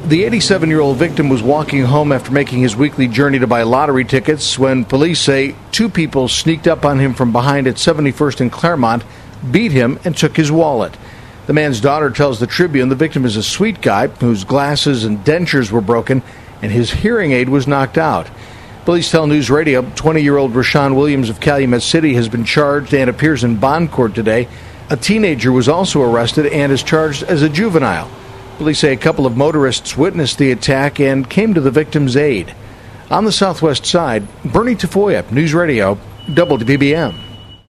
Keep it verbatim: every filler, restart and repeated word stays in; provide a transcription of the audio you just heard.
The eighty-seven-year-old victim was walking home after making his weekly journey to buy lottery tickets when police say two people sneaked up on him from behind at seventy-first and Claremont, beat him, and took his wallet. The man's daughter tells the Tribune the victim is a sweet guy whose glasses and dentures were broken and his hearing aid was knocked out. Police tell News Radio twenty-year-old Rashawn Williams of Calumet City has been charged and appears in bond court today. A teenager was also arrested and is charged as a juvenile. Police say a couple of motorists witnessed the attack and came to the victim's aid. On the southwest side, Bernie Tafoya, News Radio, W B B M.